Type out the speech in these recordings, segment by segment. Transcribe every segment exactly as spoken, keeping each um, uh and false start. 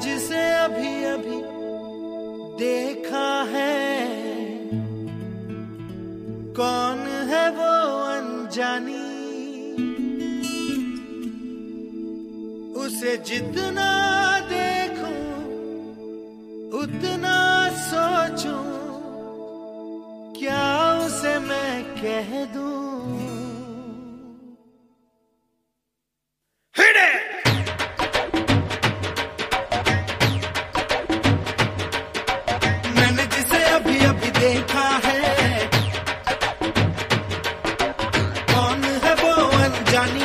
जिसे अभी अभी देखा है, कौन है वो अनजानी, उसे जितना देखूं उतना सोचूं, क्या उसे मैं कह दूं। मैंने जिसे अभी अभी देखा है, कौन है वो अनजानी,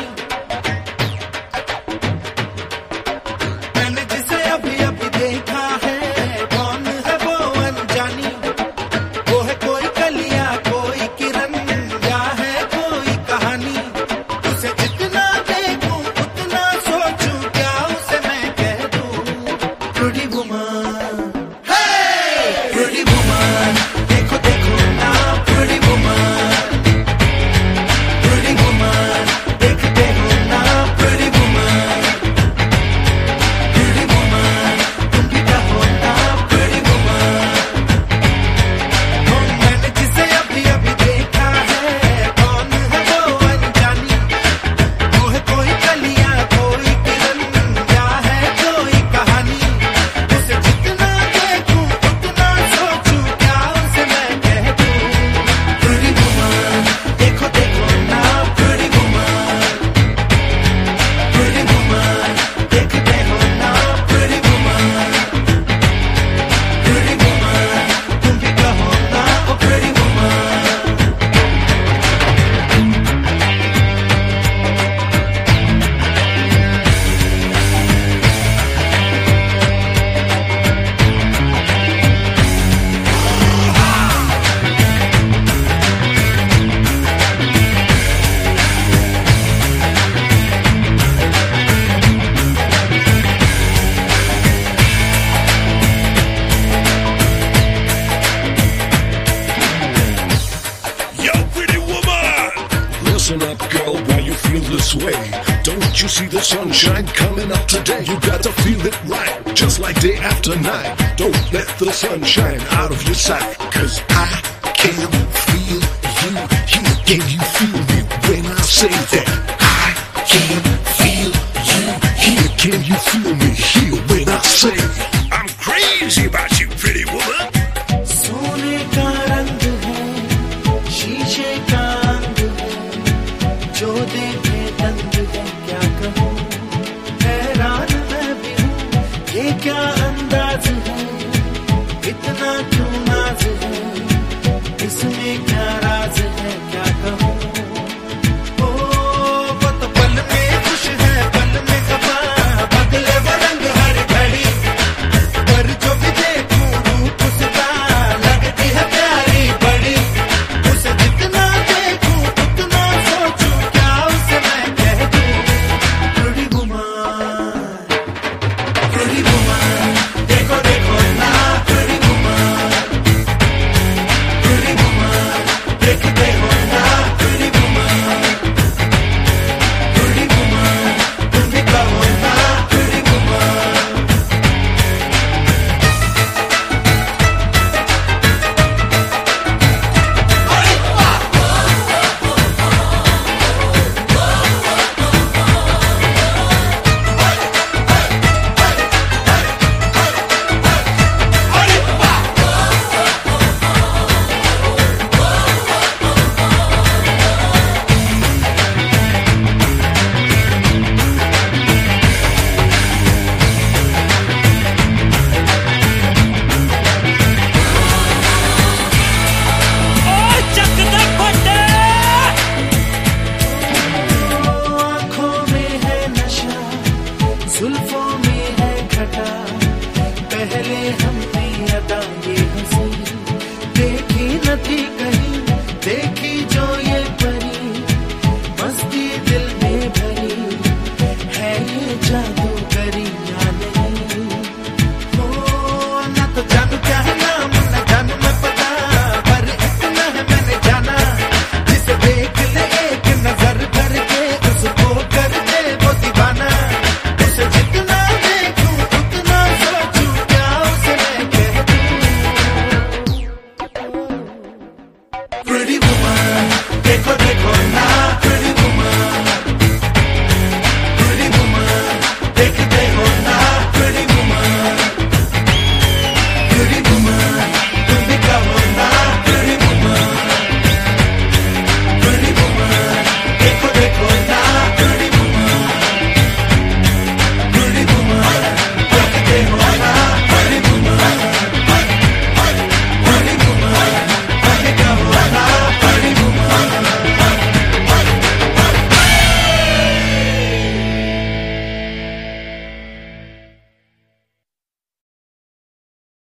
मैंने जिसे अभी अभी देखा है, कौन है वो अनजानी, वो है कोई कलियां कोई किरण या है कोई कहानी, उसे जितना देखूं उतना सोचूं, क्या उसे मैं कह दूं। प्रिटी वुमन, प्रिटी वुमन, देखो देखो ना प्रिटी वुमन, प्रिटी वुमन, देखते हो ना प्रिटी वुमन, प्रिटी वुमन, तुम भी कहो ना प्रिटी वुमन। ओ मैंने जिसे अभी अभी देखा है, कौन है वो अनजानी, वो है कोई कलियां कोई किरण या है कोई कहानी, उसे जितना देखूं उतना सोचूं, क्या उसे मैं कह दूं। प्रिटी वुमन, देखो देखो ना प्रिटी वुमन, प्रिटी वुमन, देखते हो ना प्रिटी वुमन, प्रिटी वुमन, तुम भी कहो ना oh pretty woman. Yo, pretty woman! Listen up, girl, why you feel this way? Don't you see the sunshine coming up today? You gotta feel it right, just like day after night. Don't let the sunshine out of your sight, cause I can feel you here. Can you feel me when I say that? I can feel you here. Can you feel me here when I say I'm crazy about you, pretty woman? सोने का रंग है, शीशे का अंग है, जो देखे दंग है, क्या कहूँ हैरान मैं भी हूँ, ये क्या अंदाज है, इतना क्यों नाज है, इसमें क्या राज है, क्या कहूँ। ओ वो तो पल में खुश है, पल में खफा, बदले वो रंग हर pretty woman, देखो देखो ना